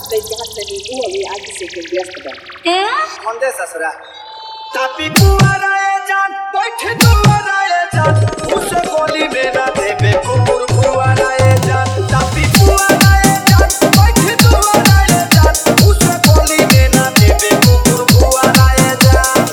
कई जहां से भी वो अभी आज से के व्यस्त बा मंदे ससुरा तापी कुआराए जान बैठ दुआराए जान उस गोली में ना देबे कुकुर कुआराए जान तापी कुआराए जान बैठ दुआराए जान उस गोली में ना देबे कुकुर कुआराए जान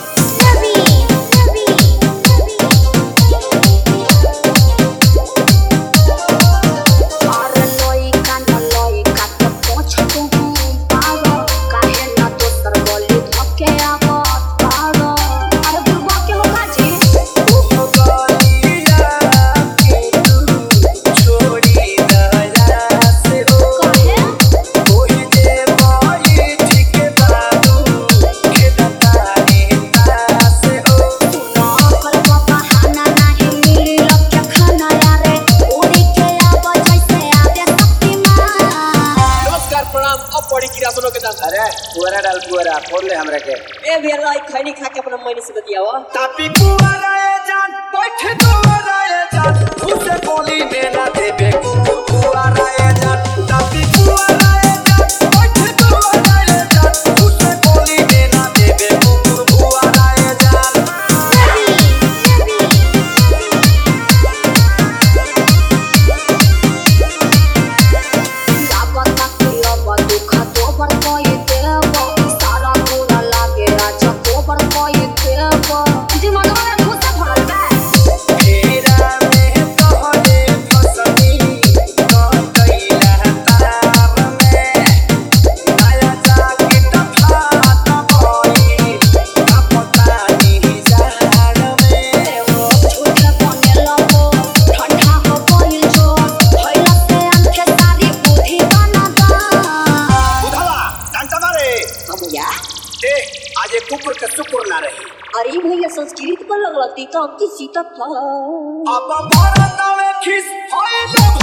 अरे कुआरा डाल कुआरा फोड़ ले हमरा के ए बेरा खैनी खा के अपना महीने से बतियावा तापी कुआराए जान बैठ दुआराए जान उस गोली में ना देबे कुकुर कुआराए जान तापी कुआराए जान बैठ दुआराए जान उस गोली में ना देबे कुकुर कुआराए जान आज एक कुकुर का सुकुर ना रही अरे भैया संस्कृत पर लगती तो अब सीता था अब भारत में खिस होए